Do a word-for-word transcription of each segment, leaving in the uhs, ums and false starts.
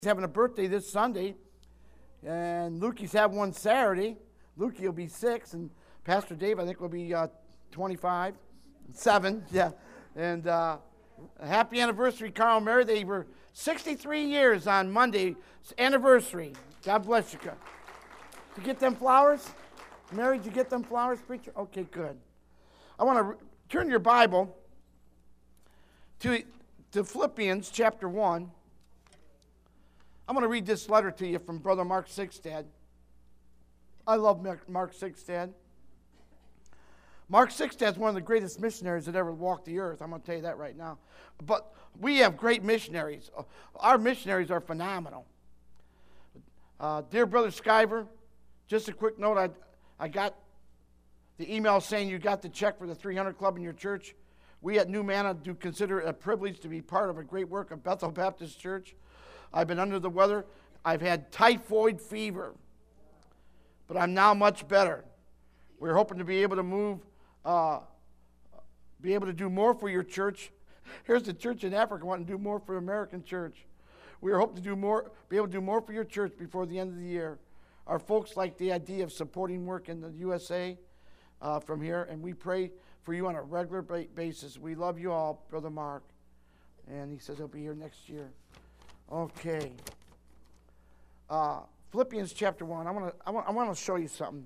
having a birthday this Sunday, and Lukey's having one Saturday. Lukey will be six, and Pastor Dave, I think, will be uh, twenty-five, seven, yeah. And uh, happy anniversary, Carl and Mary. They were sixty-three years on Monday, anniversary. God bless you. Did you get them flowers? Mary, did you get them flowers, preacher? Okay, good. I want to re- turn your Bible to, to Philippians chapter one. I'm going to read this letter to you from Brother Mark Sixstad. I love Mark Sixstad. Mark Sixstad is one of the greatest missionaries that ever walked the earth. I'm going to tell you that right now. But we have great missionaries. Our missionaries are phenomenal. Uh, dear Brother Skyver, just a quick note. I, I got the email saying you got the check for the three hundred Club in your church. We at New Manna do consider it a privilege to be part of a great work of Bethel Baptist Church. I've been under the weather. I've had typhoid fever, but I'm now much better. We're hoping to be able to move, uh, be able to do more for your church. Here's the church in Africa wanting to do more for American church. We're hoping to do more, be able to do more for your church before the end of the year. Our folks like the idea of supporting work in the U S A uh, from here, and we pray for you on a regular ba- basis. We love you all, Brother Mark. And he says he'll be here next year. Okay. Uh, Philippians chapter one. I want to I want I want to show you something.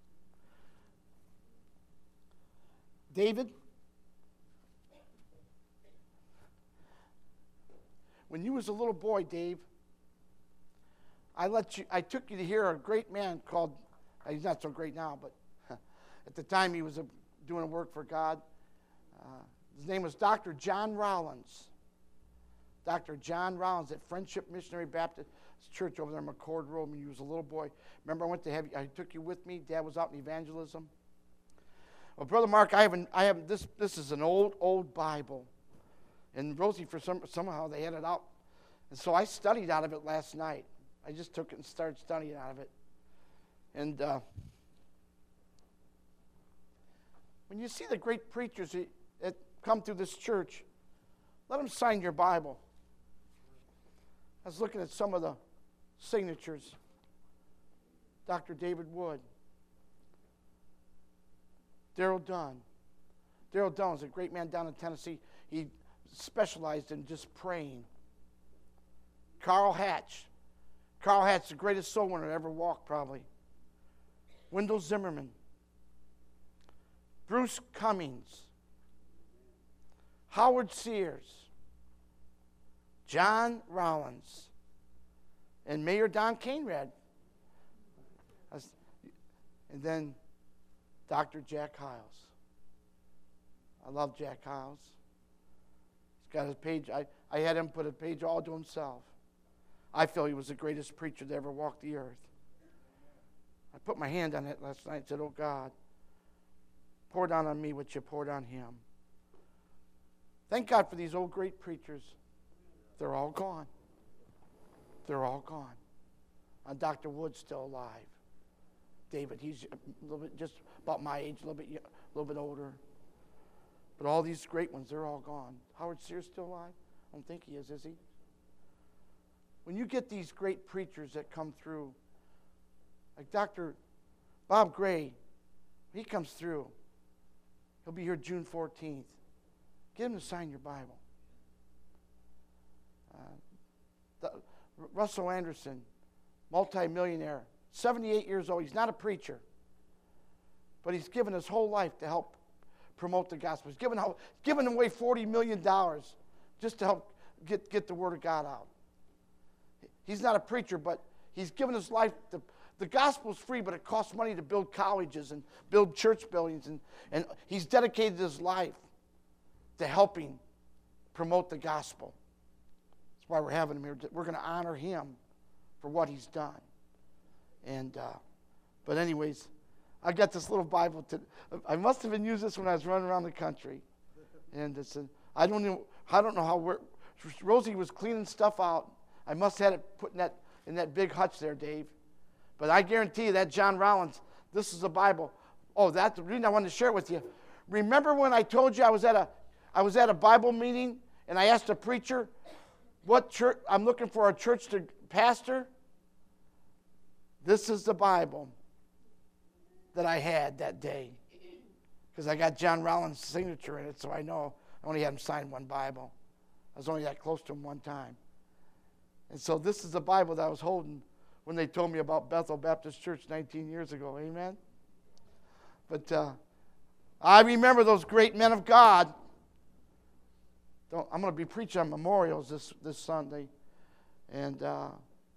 David, when you was a little boy, Dave, I let you I took you to hear a great man called, he's not so great now, but at the time he was a, doing work for God. Uh, his name was Doctor John Rollins. Doctor John Rollins at Friendship Missionary Baptist Church over there in McCord Road when you was a little boy. Remember I went to have I took you with me. Dad was out in evangelism. Well, Brother Mark, I haven't I haven't this this is an old old Bible, and Rosie for some somehow they had it out, and so I studied out of it last night. I just took it and started studying out of it, and uh, when you see the great preachers that, that come through this church, let them sign your Bible. I was looking at some of the signatures. Doctor David Wood. Darrell Dunn. Darrell Dunn was a great man down in Tennessee. He specialized in just praying. Carl Hatch. Carl Hatch, the greatest soul winner that ever walked, probably. Wendell Zimmerman. Bruce Cummings. Howard Sears. John Rollins, and Mayor Don Cainrad, and then Doctor Jack Hiles. I love Jack Hiles. He's got his page. I, I had him put a page all to himself. I feel he was the greatest preacher that ever walked the earth. I put my hand on it last night and said, oh God, pour down on me what you poured on him. Thank God for these old great preachers. They're all gone. They're all gone. And Doctor Wood's still alive. David, he's a little bit, just about my age, a little bit, a little bit older. But all these great ones, they're all gone. Howard Sears still alive? I don't think he is, is he? When you get these great preachers that come through, like Doctor Bob Gray, he comes through. He'll be here June fourteenth. Get him to sign your Bible. Uh, the, Russell Anderson, multimillionaire, seventy-eight years old. He's not a preacher, but he's given his whole life to help promote the gospel. He's given, given away forty million dollars just to help get, get the word of God out. He's not a preacher, but he's given his life. To, the gospel's free, but it costs money to build colleges and build church buildings, and, and he's dedicated his life to helping promote the gospel. That's why we're having him here. We're going to honor him for what he's done. And, uh, but anyways, I got this little Bible. To, I must have been using this when I was running around the country. And it's a, I don't know. I don't know how we're, Rosie was cleaning stuff out. I must have had it put in that in that big hutch there, Dave. But I guarantee you that John Rollins, this is a Bible. Oh, that's the reason I wanted to share it with you. Remember when I told you I was at a I was at a Bible meeting and I asked a preacher, what church, I'm looking for a church to Pastor, this is the Bible that I had that day. Because I got John Rollins' signature in it, so I know I only had him sign one Bible. I was only that close to him one time. And so this is the Bible that I was holding when they told me about Bethel Baptist Church nineteen years ago. Amen? But uh, I remember those great men of God. Don't, I'm going to be preaching on memorials this, this Sunday. And uh,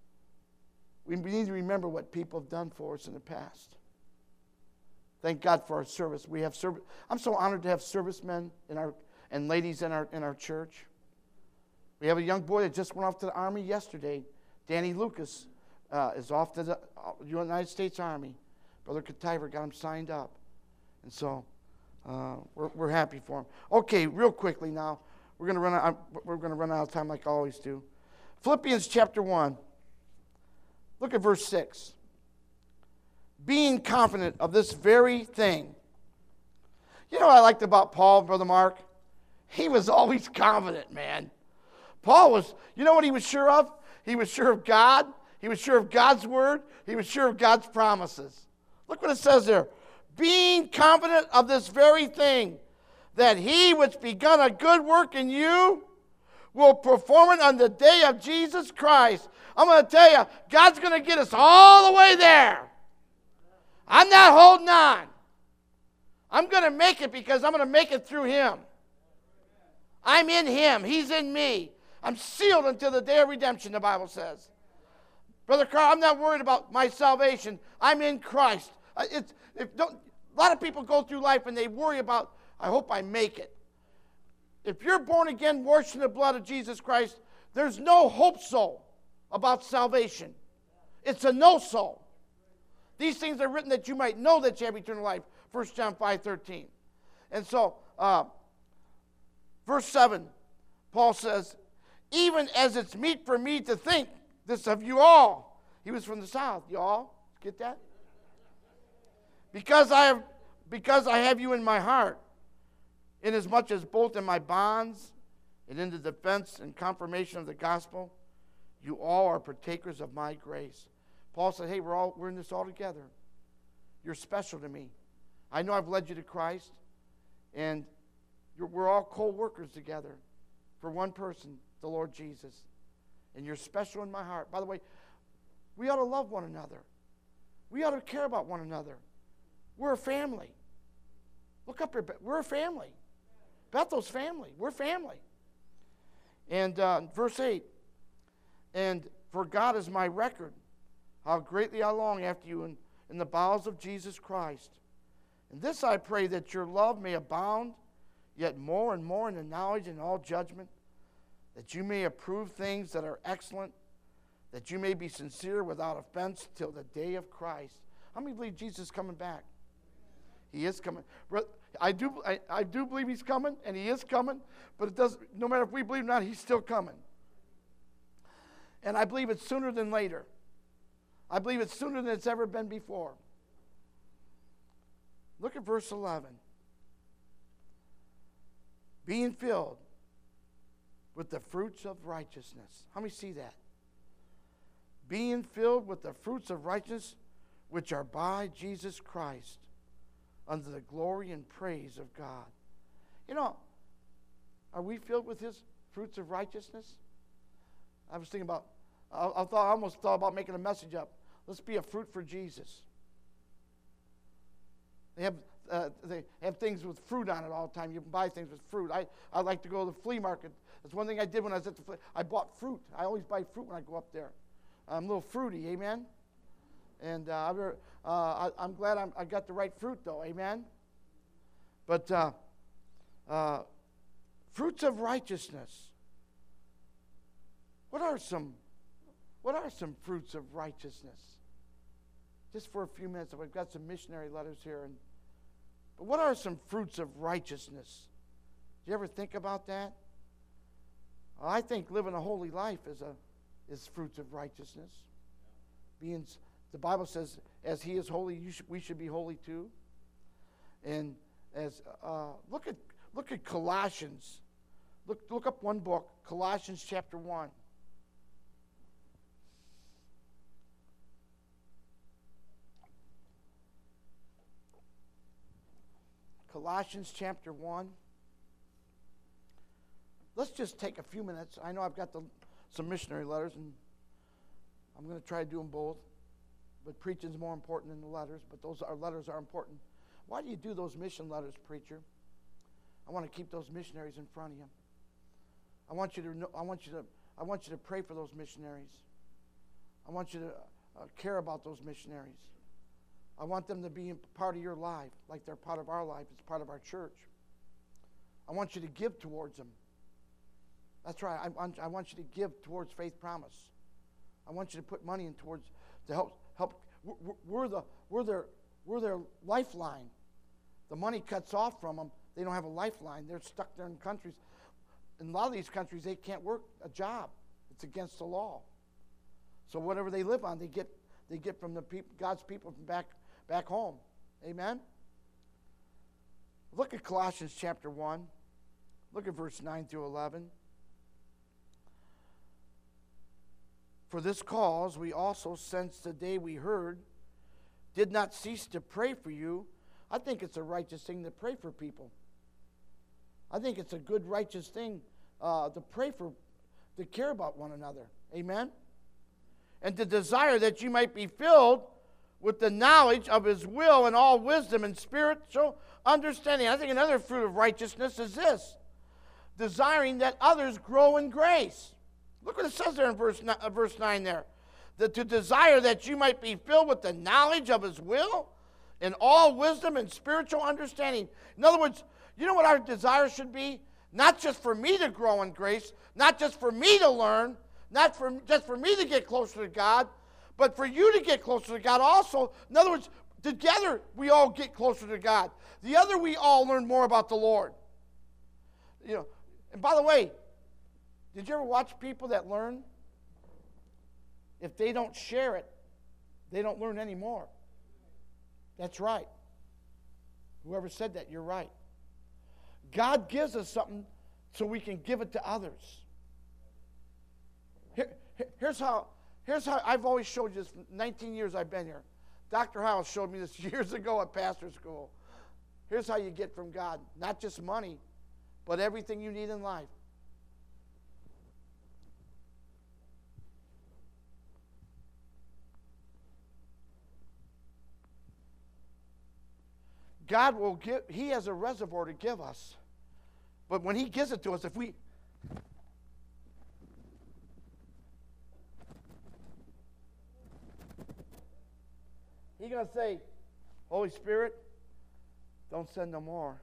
we need to remember what people have done for us in the past. Thank God for our service. We have service. I'm so honored to have servicemen in our and ladies in our in our church. We have a young boy that just went off to the Army yesterday. Danny Lucas uh, is off to the uh, United States Army. Brother Kativer got him signed up, and so uh, we're we're happy for him. Okay, real quickly now, we're gonna run out. We're gonna run out of time like I always do. Philippians chapter one. Look at verse six. Being confident of this very thing. You know what I liked about Paul, Brother Mark? He was always confident, man. Paul was, you know what he was sure of? He was sure of God. He was sure of God's word. He was sure of God's promises. Look what it says there. Being confident of this very thing, that he which begun a good work in you will perform it on the day of Jesus Christ. I'm going to tell you, God's going to get us all the way there. I'm not holding on. I'm going to make it because I'm going to make it through him. I'm in him. He's in me. I'm sealed until the day of redemption, the Bible says. Brother Carl, I'm not worried about my salvation. I'm in Christ. It's, if don't, a lot of people go through life and they worry about, I hope I make it. If you're born again, washed in the blood of Jesus Christ, there's no hope so about salvation. It's a no so. These things are written that you might know that you have eternal life. First John five thirteen. And so, uh, verse seven, Paul says, even as it's meet for me to think this of you all. He was from the south. You all get that? Because I have, because I have you in my heart, inasmuch as both in my bonds and in the defense and confirmation of the gospel, you all are partakers of my grace. Paul said, hey, we're all we're in this all together. You're special to me. I know I've led you to Christ, and you're, we're all co-workers together for one person, the Lord Jesus. And you're special in my heart. By the way, we ought to love one another. We ought to care about one another. We're a family. Look up here. We're a family. Bethel's family. We're family. And uh, verse eight, and for God is my record, how greatly I long after you in, in the bowels of Jesus Christ. And this I pray, that your love may abound yet more and more in the knowledge and all judgment, that you may approve things that are excellent, that you may be sincere without offense till the day of Christ. How many believe Jesus is coming back? He is coming. I do, I, I do believe he's coming, and he is coming, but it doesn't, no matter if we believe or not, he's still coming. And I believe it's sooner than later. I believe it's sooner than it's ever been before. Look at verse eleven. Being filled with the fruits of righteousness. How many see that? Being filled with the fruits of righteousness, which are by Jesus Christ, unto the glory and praise of God. You know, are we filled with his fruits of righteousness? I was thinking about, I, I, thought, I almost thought about making a message up. Let's be a fruit for Jesus. They have, uh, they have things with fruit on it all the time. You can buy things with fruit. I, I like to go to the flea market. That's one thing I did when I was at the flea. I bought fruit. I always buy fruit when I go up there. I'm a little fruity, amen? And uh, uh, I, I'm glad I'm, I got the right fruit, though, amen? But uh, uh, fruits of righteousness. What are some, what are some fruits of righteousness? Just for a few minutes, we've got some missionary letters here. And, but what are some fruits of righteousness? Do you ever think about that? Well, I think living a holy life is a is fruits of righteousness. Being, the Bible says, as he is holy, you should, we should be holy too. And as uh, look at look at Colossians. Look look up one book, Colossians chapter one. Colossians chapter one. Let's just take a few minutes. I know I've got the, some missionary letters, and I'm going to try to do them both. But preaching is more important than the letters, but those are, letters are important. Why do you do those mission letters, preacher? I want to keep those missionaries in front of you. I want you to know, I want you to I want you to pray for those missionaries. I want you to uh, care about those missionaries. I want them to be part of your life, like they're part of our life. It's part of our church. I want you to give towards them. That's right. I want, I want you to give towards Faith Promise. I want you to put money in towards to help help. We're, we're the we're their we're their lifeline. The money cuts off from them. They don't have a lifeline. They're stuck there in countries. In a lot of these countries, they can't work a job. It's against the law. So whatever they live on, they get they get from the people, God's people from back back home. Amen. Look at Colossians chapter one. Look at verse nine through eleven. For this cause we also, since the day we heard, did not cease to pray for you. I think it's a righteous thing to pray for people. I think it's a good, righteous thing uh, to pray for, to care about one another. Amen? And to desire that you might be filled with the knowledge of His will and all wisdom and spiritual understanding. I think another fruit of righteousness is this: desiring that others grow in grace. Look what it says there in verse, uh, verse nine there. The, to desire that you might be filled with the knowledge of His will and all wisdom and spiritual understanding. In other words, you know what our desire should be? Not just for me to grow in grace, not just for me to learn, not for just for me to get closer to God, but for you to get closer to God also. In other words, together we all get closer to God. The other, we all learn more about the Lord. You know, and by the way, did you ever watch people that learn? If they don't share it, they don't learn anymore. That's right. Whoever said that, you're right. God gives us something so we can give it to others. Here, here's how, here's how I've always showed you this nineteen years I've been here. Doctor Howell showed me this years ago at pastor school. Here's how you get from God. Not just money, but everything you need in life. God will give, He has a reservoir to give us. But when He gives it to us, if we, He's going to say, Holy Spirit, don't send no more.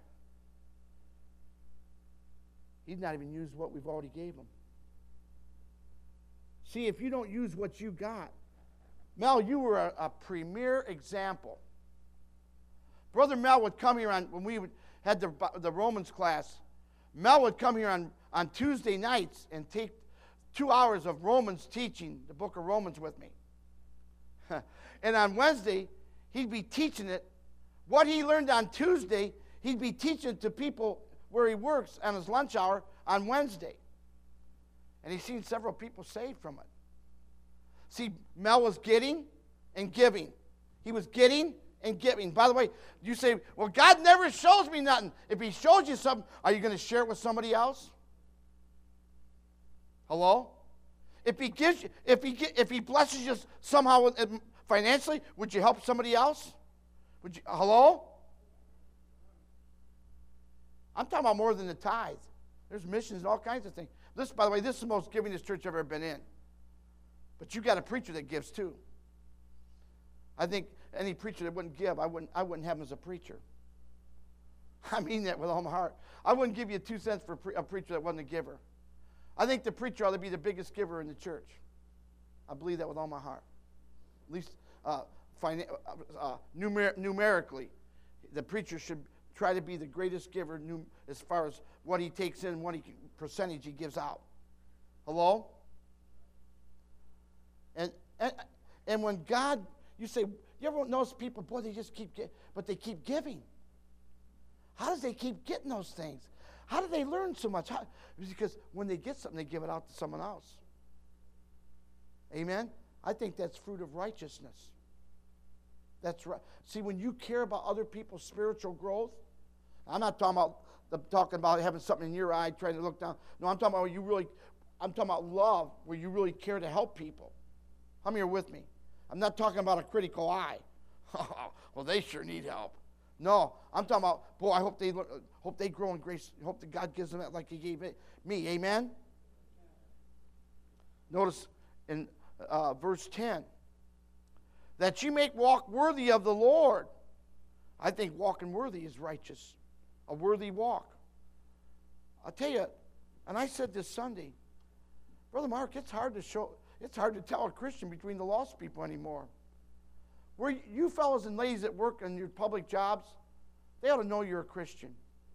He's not even used what we've already gave Him. See, if you don't use what you got, Mel, you were a, a premier example. Brother Mel would come here on, when we would, had the, the Romans class, Mel would come here on, on Tuesday nights and take two hours of Romans teaching the book of Romans with me. And on Wednesday, he'd be teaching it. What he learned on Tuesday, he'd be teaching to people where he works on his lunch hour on Wednesday. And he's seen several people saved from it. See, Mel was getting and giving. He was getting and giving. By the way, you say, well, God never shows me nothing. If He shows you something, are you going to share it with somebody else? Hello? If He gives you, if He if He blesses you somehow financially, would you help somebody else? Would you? Hello? I'm talking about more than the tithe. There's missions and all kinds of things. This, by the way, this is the most givingest church I've ever been in. But you got a preacher that gives too. I think any preacher that wouldn't give, I wouldn't, I wouldn't have him as a preacher. I mean that with all my heart. I wouldn't give you two cents for a, pre- a preacher that wasn't a giver. I think the preacher ought to be the biggest giver in the church. I believe that with all my heart. At least uh, fina- uh, numer- numerically, the preacher should try to be the greatest giver num- as far as what he takes in and what he, percentage he gives out. Hello? And, and, and when God, you say, you ever notice people, boy, they just keep getting, but they keep giving. How does they keep getting those things? How do they learn so much? How, because when they get something, they give it out to someone else. Amen? I think that's fruit of righteousness. That's right. See, when you care about other people's spiritual growth, I'm not talking about the, talking about having something in your eye, trying to look down. No, I'm talking about you really. I'm talking about love, where you really care to help people. How many are with me? I'm not talking about a critical eye. Well, they sure need help. No, I'm talking about, boy, I hope they hope they grow in grace. Hope that God gives them that like He gave it, me. Amen. Notice in uh, verse ten, that you may walk worthy of the Lord. I think walking worthy is righteous, a worthy walk. I'll tell you, and I said this Sunday, Brother Mark, it's hard to show, it's hard to tell a Christian between the lost people anymore. Where you fellows and ladies that work in your public jobs, they ought to know you're a Christian.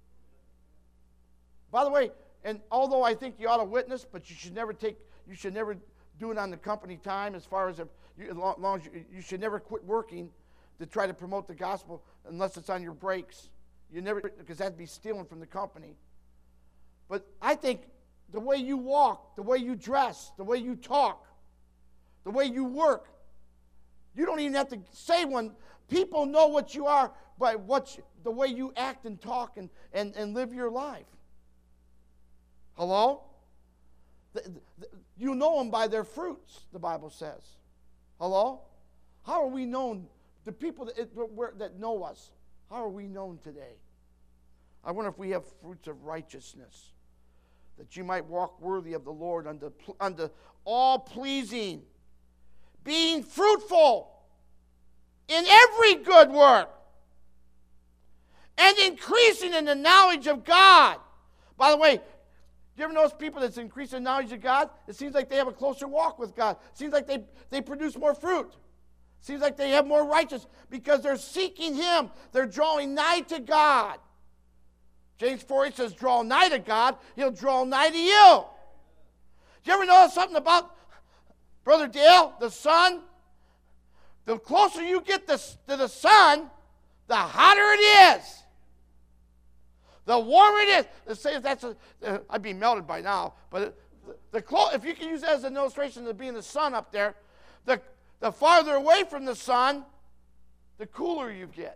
By the way, and although I think you ought to witness, but you should never take, you should never do it on the company time. As far as, if you, as long as you, you should never quit working to try to promote the gospel unless it's on your breaks. You never, because that'd be stealing from the company. But I think the way you walk, the way you dress, the way you talk, the way you work, you don't even have to say one. People know what you are by what you, the way you act and talk and, and, and live your life. Hello? The, the, you know them by their fruits, the Bible says. Hello? How are we known? The people that, that know us, how are we known today? I wonder if we have fruits of righteousness, that you might walk worthy of the Lord unto, unto all pleasing, being fruitful in every good work, and increasing in the knowledge of God. By the way, do you ever notice people that's increasing in knowledge of God? It seems like they have a closer walk with God. It seems like they, they produce more fruit. It seems like they have more righteousness because they're seeking Him. They're drawing nigh to God. James four eight says, draw nigh to God, He'll draw nigh to you. Do you ever notice something about Brother Dale, the sun? The closer you get to, to the sun, the hotter it is. The warmer it is. Let's say if that's a, uh, I'd be melted by now, but the, the clo- if you can use that as an illustration of being the sun up there, the, the farther away from the sun, the cooler you get.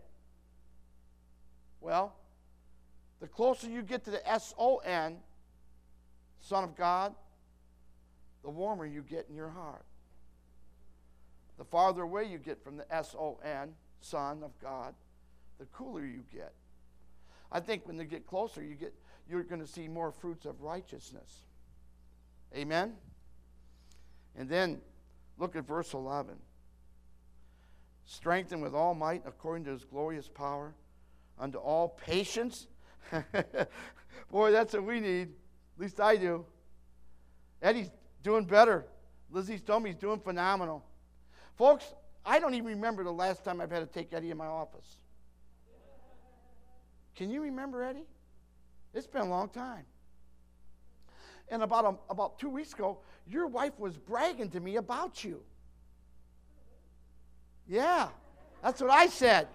Well, the closer you get to the S O N, Son of God, the warmer you get in your heart. The farther away you get from the S O N, Son of God, the cooler you get. I think when they get closer, you get, you're going to see more fruits of righteousness. Amen? And then, look at verse eleven. Strengthened with all might according to His glorious power, unto all patience. Boy, that's what we need. At least I do. Eddie's doing better. Lizzie's told me he's doing phenomenal. Folks, I don't even remember the last time I've had to take Eddie in my office. Can you remember, Eddie? It's been a long time. And about a, about two weeks ago, your wife was bragging to me about you. Yeah, that's what I said.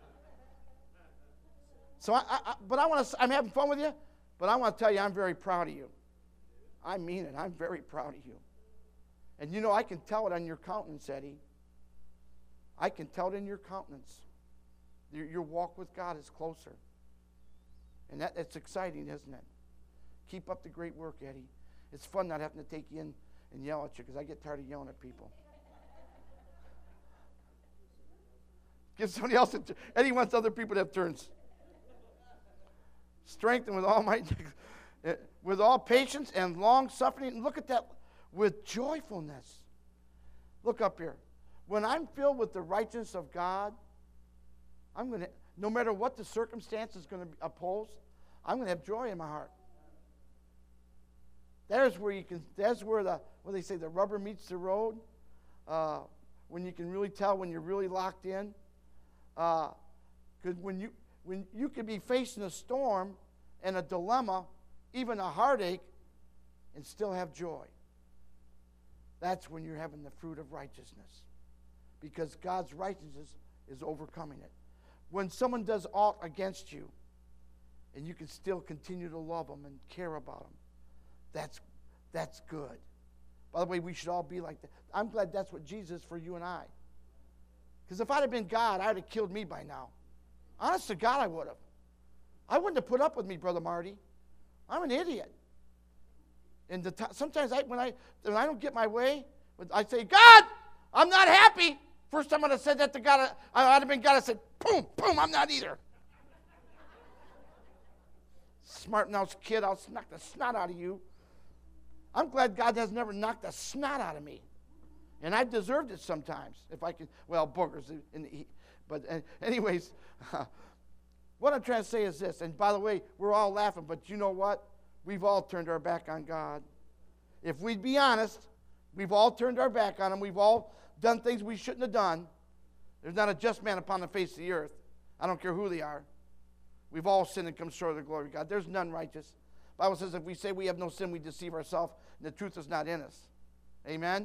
So, I, I, but I want to. I'm having fun with you, but I want to tell you, I'm very proud of you. I mean it. I'm very proud of you. And you know, I can tell it on your countenance, Eddie. I can tell it in your countenance. Your, your walk with God is closer. And that, that's exciting, isn't it? Keep up the great work, Eddie. It's fun not having to take you in and yell at you, because I get tired of yelling at people. Give somebody else a turn. Eddie wants other people to have turns. Strengthened with all might, with all patience and long suffering. Look at that, with joyfulness. Look up here. When I'm filled with the righteousness of God, I'm going to, no matter what the circumstance is going to oppose, I'm going to have joy in my heart. There's where you can. That's where the what they say the rubber meets the road. Uh, when you can really tell when you're really locked in. Because uh, when you when you could be facing a storm and a dilemma, even a heartache, and still have joy. That's when you're having the fruit of righteousness, because God's righteousness is overcoming it. When someone does aught against you, and you can still continue to love them and care about them, that's that's good. By the way, we should all be like that. I'm glad that's what Jesus is for you and I. Because if I'd have been God, I'd have killed me by now. Honest to God, I would have. I wouldn't have put up with me, Brother Marty. I'm an idiot. And the t- sometimes I, when I when I don't get my way, I say, God, I'm not happy. First time I'd have said that to God, I, I'd have been God. I said, boom, boom, I'm not either. Smart-nosed kid, I'll knock the snot out of you. I'm glad God has never knocked the snot out of me. And I've deserved it sometimes. If I could, well, boogers. In the, but uh, anyways, uh, what I'm trying to say is this. And by the way, we're all laughing, but you know what? We've all turned our back on God. If we'd be honest, we've all turned our back on Him. We've all done things we shouldn't have done. There's not a just man upon the face of the earth. I don't care who they are. We've all sinned and come short of the glory of God. There's none righteous. The Bible says if we say we have no sin, we deceive ourselves, and the truth is not in us. Amen?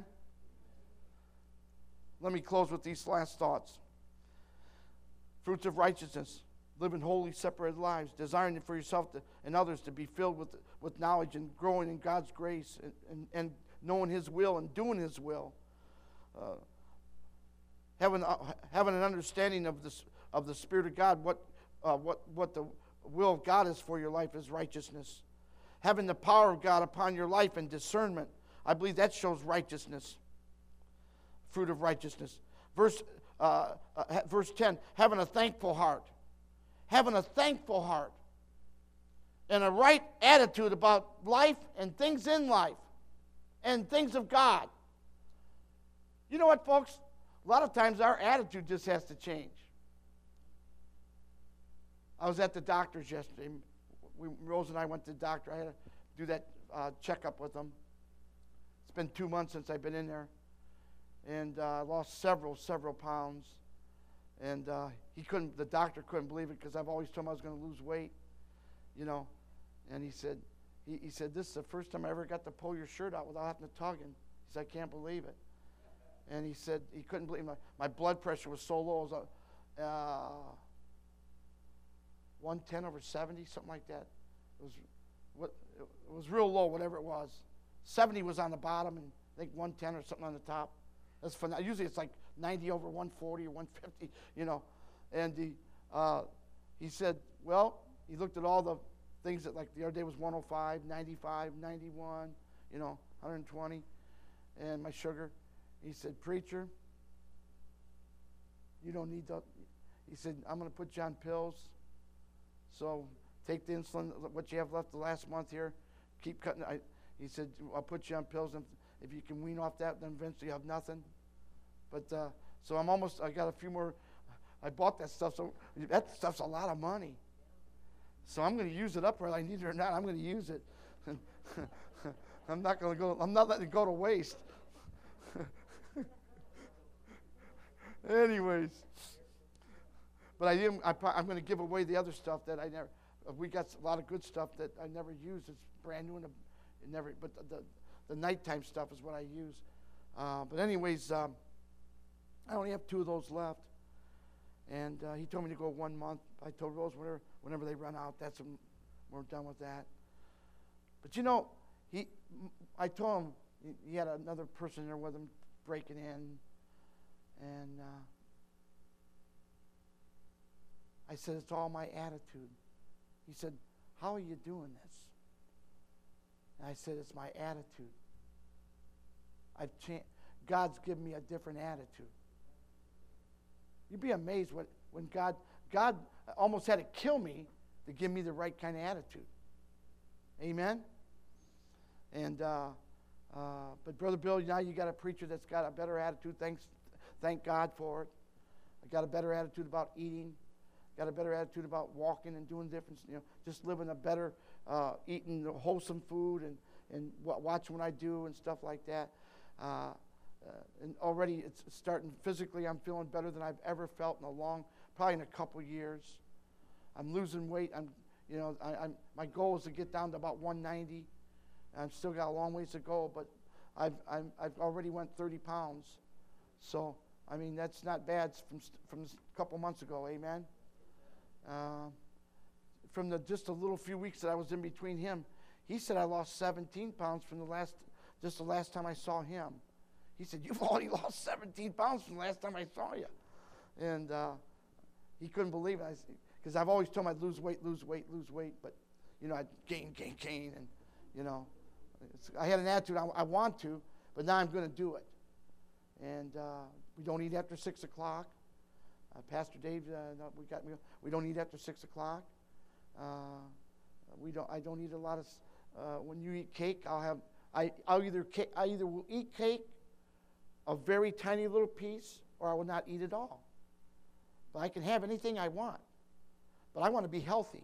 Let me close with these last thoughts. Fruits of righteousness. Living holy, separated lives. Desiring for yourself to, and others to be filled with, with knowledge and growing in God's grace and, and, and knowing His will and doing His will. Uh, having, uh, having an understanding of, this, of the Spirit of God, what Uh, what, what the will of God is for your life is righteousness. Having the power of God upon your life and discernment, I believe that shows righteousness. Fruit of righteousness. Verse, uh, uh, verse ten, having a thankful heart. Having a thankful heart. And a right attitude about life and things in life. And things of God. You know what, folks? A lot of times our attitude just has to change. I was at the doctor's yesterday. We, Rose and I went to the doctor. I had to do that uh, checkup with him. It's been two months since I've been in there. And I uh, lost several, several pounds. And uh, he couldn't, the doctor couldn't believe it because I've always told him I was going to lose weight, you know. And he said, he, he said, this is the first time I ever got to pull your shirt out without having to tug him. He said, I can't believe it. And he said, he couldn't believe my, my blood pressure was so low. It was, uh, one ten over seventy, something like that. It was what it was real low, whatever it was. seventy was on the bottom, and I think one ten or something on the top. That's fun. Usually it's like ninety over one forty or one fifty, you know. And the, uh, he said, well, he looked at all the things that, like the other day was one oh five, ninety-five, ninety-one, you know, one hundred twenty, and my sugar. He said, preacher, you don't need that. He said, I'm going to put you on pills. So take the insulin, what you have left the last month here, keep cutting. I, he said, I'll put you on pills, and if you can wean off that, then eventually you have nothing. But uh, so I'm almost, I got a few more. I bought that stuff, so that stuff's a lot of money. So I'm going to use it up whether I need it or not. I'm going to use it. I'm not going to go, I'm not letting it go to waste. Anyways. But I didn't, I, I'm going to give away the other stuff that I never, we got a lot of good stuff that I never used. It's brand new, and it never, but the, the, the nighttime stuff is what I use. Uh, but anyways, um, I only have two of those left. And uh, he told me to go one month. I told Rose whenever, whenever they run out, that's when we're done with that. But you know, he, I told him, he, he had another person there with him breaking in. And, uh, I said, it's all my attitude. He said, how are you doing this? And I said, it's my attitude. I've cha- God's given me a different attitude. You'd be amazed what, when God, God almost had to kill me to give me the right kind of attitude. Amen? And, uh, uh, but Brother Bill, now you got a preacher that's got a better attitude. Thanks, thank God for it. I got a better attitude about eating. Got a better attitude about walking and doing different, you know, just living a better, uh, eating wholesome food and, and w- watching what I do and stuff like that. Uh, uh, and already it's starting physically, I'm feeling better than I've ever felt in a long, probably in a couple years. I'm losing weight. I'm, you know, I, I'm, my goal is to get down to about one ninety. I've still got a long ways to go, but I've, I'm, I've already went thirty pounds. So, I mean, that's not bad from, from a couple months ago, amen? Uh, from the just a little few weeks that I was in between him, he said I lost seventeen pounds from the last, just the last time I saw him. He said, you've already lost seventeen pounds from the last time I saw you. And uh, he couldn't believe it. Because I've always told them I'd lose weight, lose weight, lose weight, but, you know, I'd gain, gain, gain, and, you know, it's, I had an attitude, I, I want to, but now I'm going to do it. And uh, we don't eat after six o'clock. Uh, Pastor Dave, uh, we got me. We don't eat after six o'clock. Uh, we don't. I don't eat a lot of. Uh, when you eat cake, I'll have. I I'll either cake, I either will eat cake, a very tiny little piece, or I will not eat at all. But I can have anything I want. But I want to be healthy.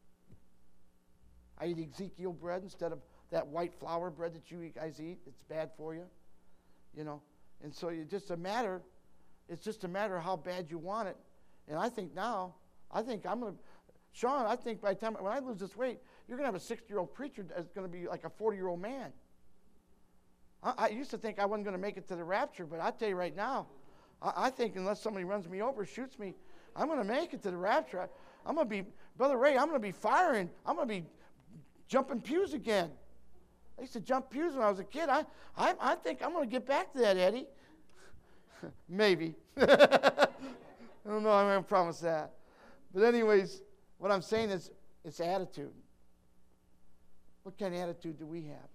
I eat Ezekiel bread instead of that white flour bread that you guys eat. It's bad for you, you know. And so it's just a matter. It's just a matter of how bad you want it. And I think now, I think I'm going to, Sean, I think by the time, when I lose this weight, you're going to have a sixty-year-old preacher that's going to be like a forty-year-old man. I, I used to think I wasn't going to make it to the rapture, but I tell you right now, I, I think unless somebody runs me over, shoots me, I'm going to make it to the rapture. I, I'm going to be, Brother Ray, I'm going to be firing. I'm going to be jumping pews again. I used to jump pews when I was a kid. I, I, I think I'm going to get back to that, Eddie. Maybe. I don't know. I'm going to promise that. But anyways, what I'm saying is it's attitude. What kind of attitude do we have?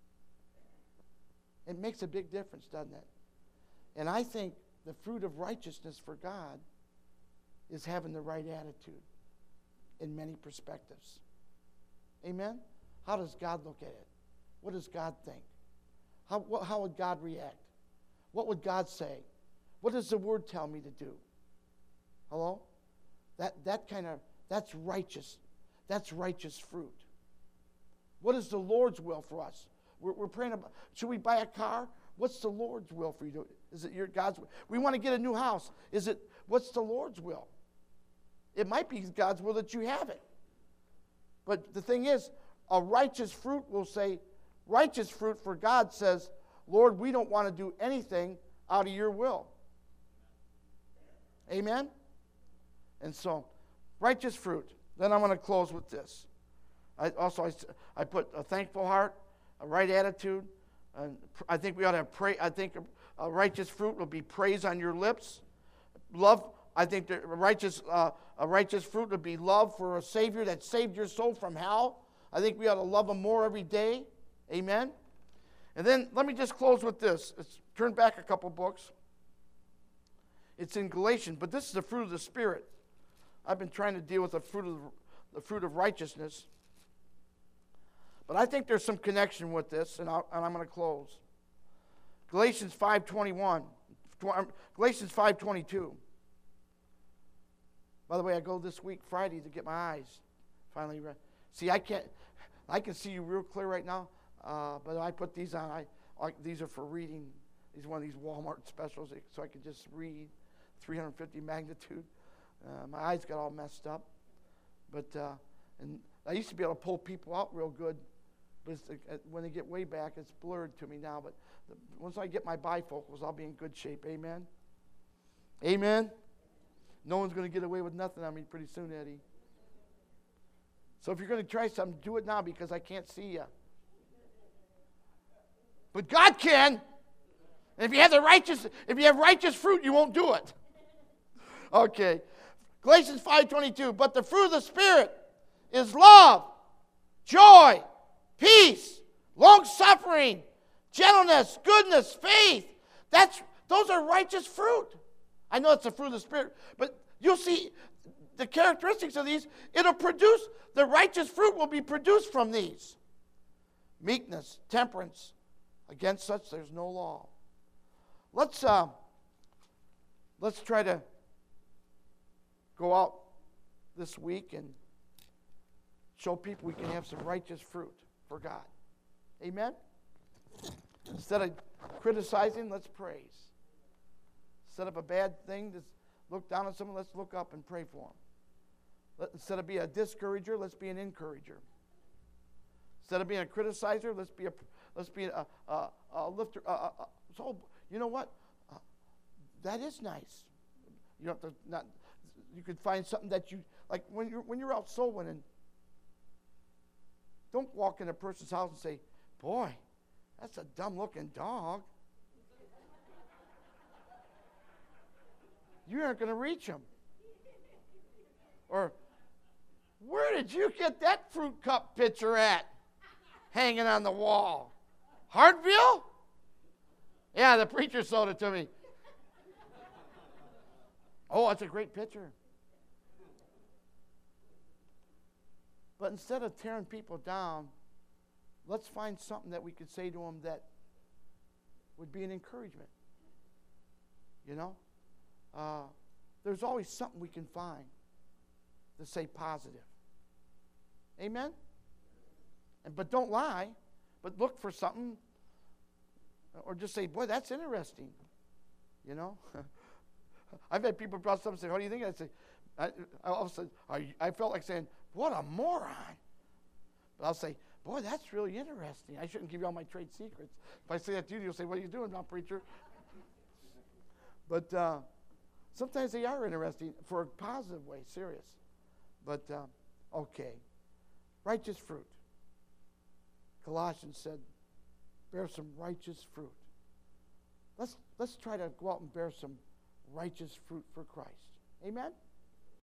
It makes a big difference, doesn't it? And I think the fruit of righteousness for God is having the right attitude in many perspectives. Amen? How does God look at it? What does God think? How, what, how would God react? What would God say? What does the Word tell me to do? Hello? That, that kind of, that's righteous. That's righteous fruit. What is the Lord's will for us? We're, we're praying about, should we buy a car? What's the Lord's will for you to, is it your God's will? We want to get a new house. Is it, what's the Lord's will? It might be God's will that you have it. But the thing is, a righteous fruit will say, righteous fruit for God says, Lord, we don't want to do anything out of your will. Amen? And so, righteous fruit. Then I'm going to close with this. I also, I, I put a thankful heart, a right attitude. And I think we ought to have pray. I think a, a righteous fruit will be praise on your lips. Love. I think the righteous, uh, a righteous fruit would be love for a Savior that saved your soul from hell. I think we ought to love Him more every day. Amen? And then let me just close with this. Let's turn back a couple books. It's in Galatians, but this is the fruit of the Spirit. I've been trying to deal with the fruit of the fruit of righteousness. But I think there's some connection with this, and, I'll, and I'm going to close. Galatians five twenty-one. Galatians five twenty-two. By the way, I go this week, Friday, to get my eyes finally read. See, I can't, I can see you real clear right now, uh, but I put these on. I, I these are for reading. These are one of these Walmart specials, so I can just read. three hundred fifty magnitude. Uh, my eyes got all messed up, but uh, and I used to be able to pull people out real good, but it's, uh, when they get way back, it's blurred to me now. But the, once I get my bifocals, I'll be in good shape. Amen. Amen. No one's going to get away with nothing on me pretty soon, Eddie. So if you're going to try something, do it now because I can't see you. But God can. And if you have the righteous, if you have righteous fruit, you won't do it. Okay. Galatians five twenty-two. But the fruit of the Spirit is love, joy, peace, long-suffering, gentleness, goodness, faith. That's those are righteous fruit. I know it's the fruit of the Spirit, but you'll see the characteristics of these. It'll produce, the righteous fruit will be produced from these. Meekness, temperance. Against such there's no law. Let's uh, let's try to go out this week and show people we can have some righteous fruit for God. Amen? Instead of criticizing, let's praise. Instead of a bad thing, let's look down on someone, let's look up and pray for them. Let, instead of being a discourager, let's be an encourager. Instead of being a criticizer, let's be a let's be a, a, a lifter. A, a, a, so you know what? Uh, that is nice. You don't have to not. You could find something that you like when you're when you're out soul winning. Don't walk in a person's house and say, "Boy, that's a dumb-looking dog." You aren't going to reach them. Or Where did you get that fruit cup picture at? Hanging on the wall. Hartville? Yeah, the preacher sold it to me. Oh, that's a great picture. But instead of tearing people down, let's find something that we could say to them that would be an encouragement. You know? Uh, there's always something we can find to say positive. Amen? And, but don't lie, but look for something, or just say, boy, that's interesting. You know? I've had people brought something and say, what do you think? I say, I, I, all of a sudden, I, I felt like saying, what a moron. But I'll say, boy, that's really interesting. I shouldn't give you all my trade secrets. If I say that to you, you'll say, what are you doing now, preacher? But uh, sometimes they are interesting for a positive way, serious. But, uh, okay. Righteous fruit. Colossians said, bear some righteous fruit. Let's, let's try to go out and bear some righteous fruit for Christ. Amen?